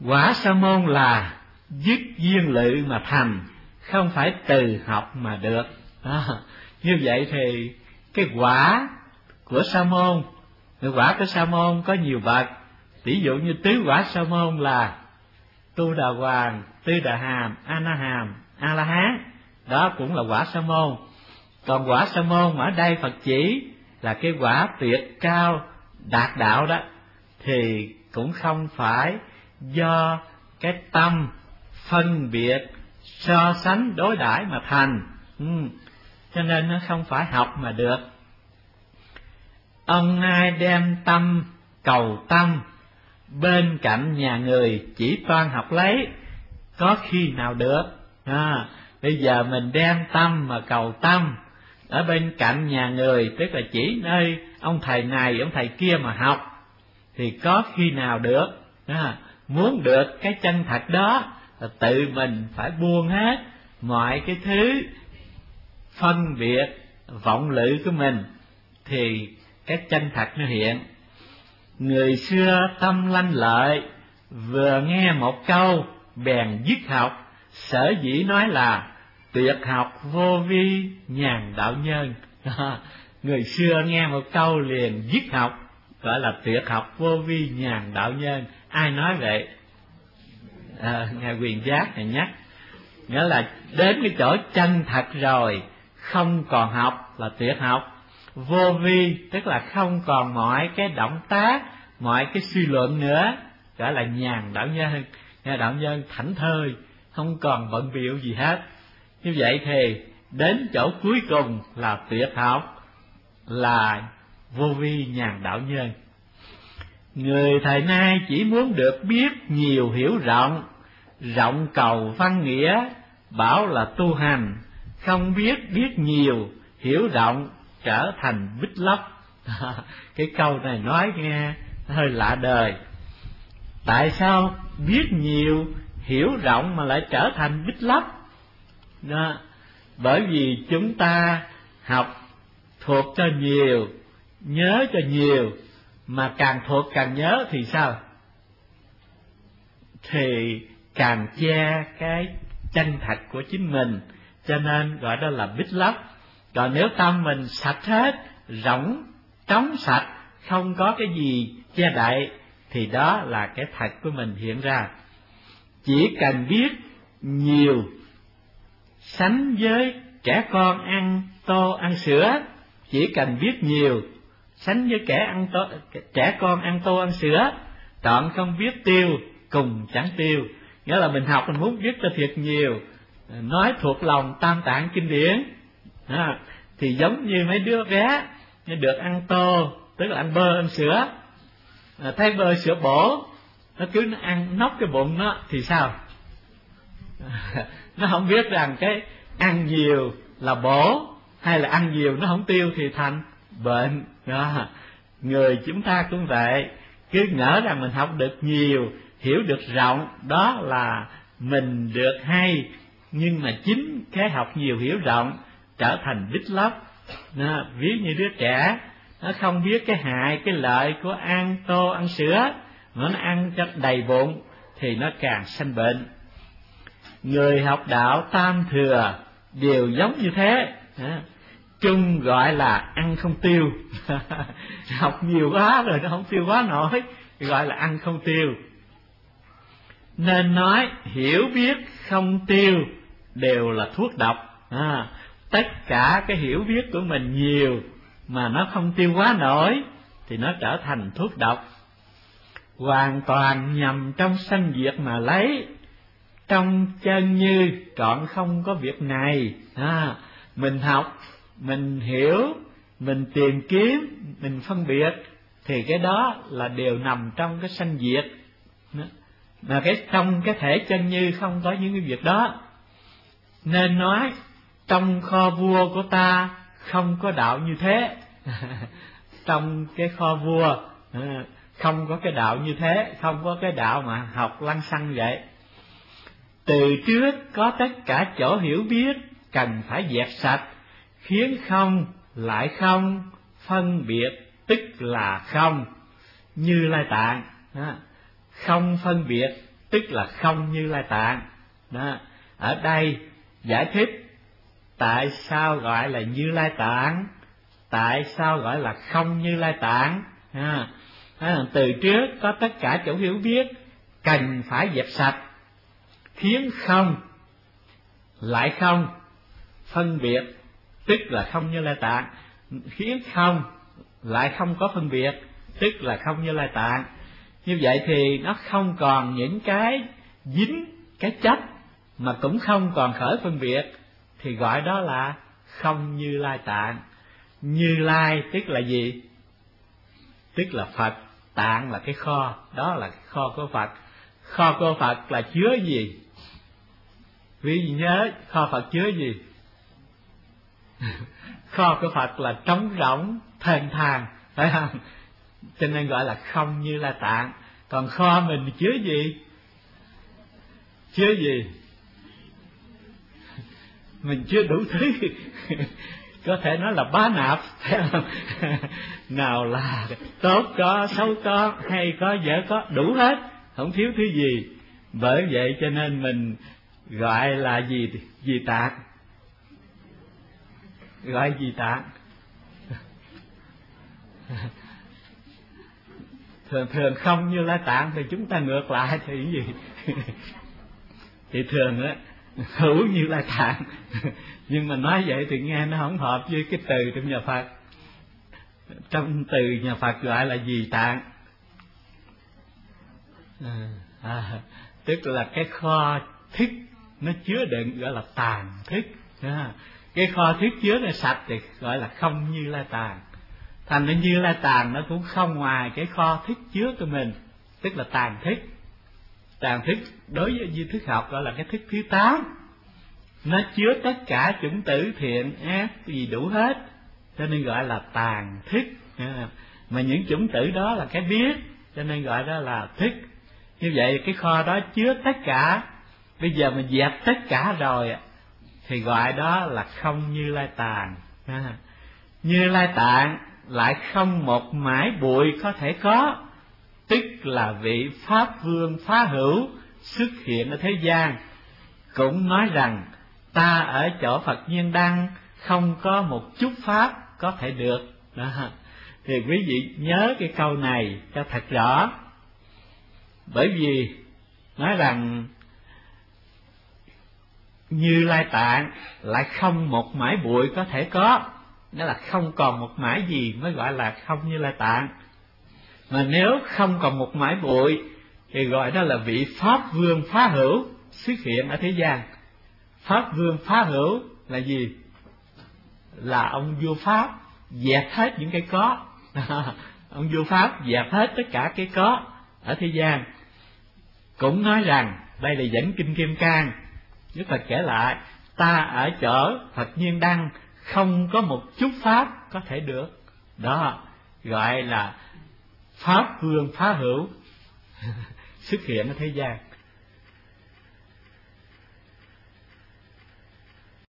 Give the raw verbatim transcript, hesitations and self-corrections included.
Quả sa môn là dứt duyên lự mà thành, không phải từ học mà được. À, như vậy thì cái quả của sa môn, cái quả của sa môn có nhiều bậc. Ví dụ như tứ quả sa môn là Tu Đà Hoàng, Tư Đà Hàm, A Na Hàm, A La Hán, đó cũng là quả sa môn. Còn quả sa môn ở đây Phật chỉ là cái quả tuyệt cao đạt đạo đó, thì cũng không phải do cái tâm phân biệt so sánh đối đãi mà thành. ừ. Cho nên nó không phải học mà được. Ông ai đem tâm cầu tâm, bên cạnh nhà người chỉ toan học lấy, có khi nào được. à, Bây giờ mình đem tâm mà cầu tâm ở bên cạnh nhà người, tức là chỉ nơi ông thầy này ông thầy kia mà học, thì có khi nào được. à, Muốn được cái chân thật đó là tự mình phải buông hết mọi cái thứ phân biệt vọng lự của mình, thì cái chân thật nó hiện. Người xưa tâm lanh lợi, vừa nghe một câu bèn dứt học, sở dĩ nói là tuyệt học vô vi nhàn đạo nhân. Người xưa nghe một câu liền dứt học, gọi là tuyệt học vô vi nhàn đạo nhân. Ai nói vậy? À, Ngài Quyền Giác này nhắc, nghĩa là đến cái chỗ chân thật rồi, không còn học là tuyệt học. Vô vi tức là không còn mọi cái động tác, mọi cái suy luận nữa, gọi là nhàn đạo nhân. Nghe đạo nhân thảnh thơi, không còn bận bịu gì hết. Như vậy thì đến chỗ cuối cùng là tuyệt học, là vô vi nhàn đạo nhân. Người thời nay chỉ muốn được biết nhiều hiểu rộng, rộng cầu văn nghĩa, bảo là tu hành, không biết biết nhiều hiểu rộng trở thành bích lốc. Cái câu này nói nghe hơi lạ đời. Tại sao biết nhiều hiểu rộng mà lại trở thành bích lốc? Đó, bởi vì chúng ta học thuộc cho nhiều, nhớ cho nhiều, mà càng thuộc càng nhớ thì sao? Thì càng che cái chân thật của chính mình, cho nên gọi đó là bích lốc. Còn nếu tâm mình sạch hết, rỗng, trống sạch, không có cái gì che đậy, thì đó là cái thật của mình hiện ra. Chỉ cần biết nhiều, sánh với trẻ con ăn tô ăn sữa, chỉ cần biết nhiều, sánh với kẻ ăn tô, trẻ con ăn tô ăn sữa, chọn không biết tiêu, cùng chẳng tiêu. Nghĩa là mình học mình muốn biết cho thiệt nhiều, nói thuộc lòng tam tạng kinh điển, à, thì giống như mấy đứa bé được ăn tô, tức là ăn bơ ăn sữa, à, thấy bơ sữa bổ, nó cứ nó ăn nóc cái bụng nó thì sao? À, nó không biết rằng cái ăn nhiều là bổ, hay là ăn nhiều nó không tiêu thì thành bệnh. Đó. Người chúng ta cũng vậy, cứ ngỡ rằng mình học được nhiều, hiểu được rộng, đó là mình được hay, nhưng mà chính cái học nhiều hiểu rộng trở thành bích lốc. Ví như đứa trẻ nó không biết cái hại cái lợi của ăn tô ăn sữa, mà nó ăn cho đầy bụng thì nó càng sanh bệnh. Người học đạo tam thừa đều giống như thế, chung gọi là ăn không tiêu. Học nhiều quá rồi nó không tiêu quá nổi, gọi là ăn không tiêu. Nên nói hiểu biết không tiêu đều là thuốc độc. à, Tất cả cái hiểu biết của mình nhiều mà nó không tiêu quá nổi thì nó trở thành thuốc độc. Hoàn toàn nhằm trong sanh diệt mà lấy, trong chân như trọn không có việc này. à, Mình học, mình hiểu, mình tìm kiếm, mình phân biệt, thì cái đó là đều nằm trong cái sanh diệt. Mà cái trong cái thể chân như không có những cái việc đó. Nên nói trong kho vua của ta không có đạo như thế. Trong cái kho vua không có cái đạo như thế, không có cái đạo mà học lăng xăng vậy. Từ trước có tất cả chỗ hiểu biết, cần phải dẹp sạch, khiến không lại không, phân biệt tức là không. Như Lai Tạng, không phân biệt tức là không Như Lai Tạng. Đó. Ở đây giải thích tại sao gọi là Như Lai Tạng, tại sao gọi là không Như Lai Tạng. À, từ trước có tất cả chỗ hiểu biết cần phải dẹp sạch, khiến không lại không phân biệt, tức là không Như Lai Tạng, khiến không lại không có phân biệt, tức là không Như Lai Tạng. Như vậy thì nó không còn những cái dính, cái chấp, mà cũng không còn khởi phân biệt, thì gọi đó là không Như Lai Tạng. Như Lai tức là gì? Tức là Phật, tạng là cái kho, đó là cái kho của Phật. Kho của Phật là chứa gì? Quý vị nhớ kho Phật chứa gì? Kho của Phật là trống rỗng, thênh thang, phải không? Cho nên gọi là không Như Lai Tạng. Còn kho mình chứa gì? Chứa gì? Mình chứa đủ thứ. Có thể nói là bá nạp, phải không? Nào là tốt có, xấu có, hay có, dở có, đủ hết, không thiếu thứ gì. Bởi vậy cho nên mình gọi là gì? Gì tạng? Gọi gì tạng? Thường thường không Như Lai Tạng thì chúng ta ngược lại thì cái gì? Thì thường á hữu Như Lai Tạng. Nhưng mà nói vậy thì nghe nó không hợp với cái từ trong nhà Phật. Trong từ nhà Phật gọi là gì tạng? À, à, tức là cái kho thức nó chứa đựng gọi là tàng thức. À, cái kho thức chứa nó sạch thì gọi là không Như Lai Tạng. Thành ra Như Lai Tạng nó cũng không ngoài cái kho thức chứa của mình, tức là tàng thức. Tàng thức đối với duy thức học gọi là cái thức thứ tám. Nó chứa tất cả chủng tử thiện ác gì đủ hết, cho nên gọi là tàng thức. À, mà những chủng tử đó là cái biết, cho nên gọi đó là thức. Như vậy cái kho đó chứa tất cả. Bây giờ mình dẹp tất cả rồi thì gọi đó là không Như Lai Tạng. À, Như Lai Tạng lại không một mãi bụi có thể có, tức là vị Pháp Vương Phá Hữu xuất hiện ở thế gian, cũng nói rằng ta ở chỗ Phật Nhiên Đăng không có một chút pháp có thể được. Đó. Thì quý vị nhớ cái câu này cho thật rõ. Bởi vì nói rằng Như Lai Tạng lại không một mãi bụi có thể có, nghĩa là không còn một mãi gì mới gọi là không Như Lai Tạng. Mà nếu không còn một mãi bụi thì gọi đó là vị Pháp Vương Phá Hữu xuất hiện ở thế gian. Pháp Vương Phá Hữu là gì? Là ông vua Pháp dẹp hết những cái có. Ông vua Pháp dẹp hết tất cả cái có ở thế gian. Cũng nói rằng, đây là dẫn Kinh Kim Cang, Đức Phật kể lại, ta ở chỗ Phật Nhiên Đăng không có một chút pháp có thể được. Đó gọi là Pháp Vương Phá Hữu xuất hiện ở thế gian.